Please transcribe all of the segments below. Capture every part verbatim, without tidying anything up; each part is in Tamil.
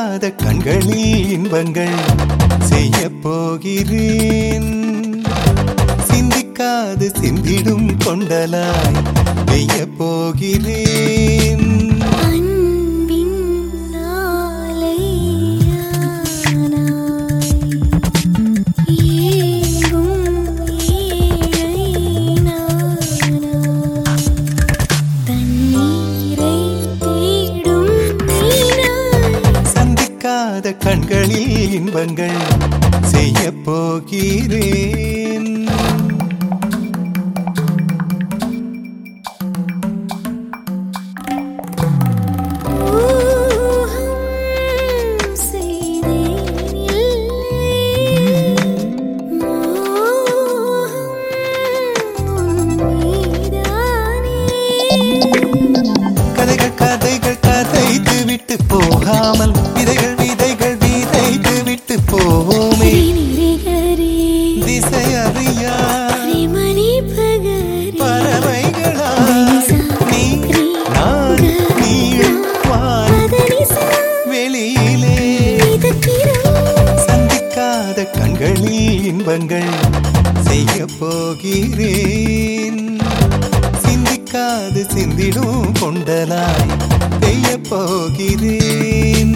சிந்திக்காத கண்களில் இன்பங்கள் செய்ய போகிறேன். சிந்திக்காது சிந்திடும் கொண்டலாய் பெய்ய போகிறேன். கண்களில் இன்பங்கள் செய்ய போகிறேன். கதைகள் கதைகள் கதைத்து விட்டு போகாமல் விதைகள் விதைகள் விதைத்து விட்டு போவோமே. திசை அறியா பறவைகளா நீ நான் நீளும் வெளியிலே சந்திக்காத கண்களில் இன்பங்கள் செய்ய போகிறேன். சிந்திக்காது சிந்திடும் கொண்டலாய் பெய்ய போகிறேன்.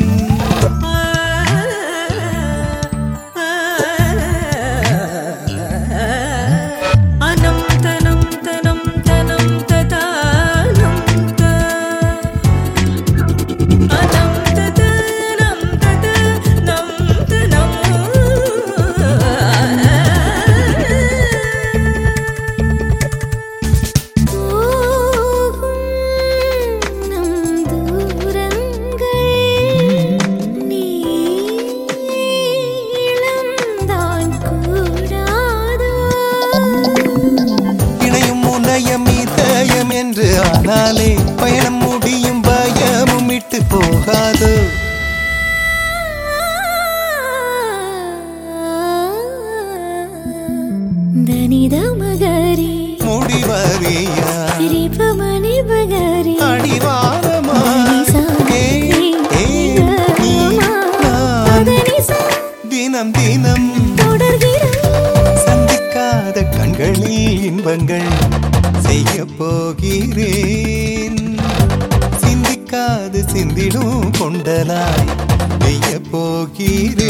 என்று ஆனாலே பயணம் முடியும் பயமும் விட்டு போகாது. முடிவறியா அடிவாரமா தினம் தினம் சந்திக்காத கண்களில் இன்பங்கள் செய்ய போகிறேன். சிந்திக்காது சிந்திடும் கொண்டலாய் பெய்ய போகிறேன்.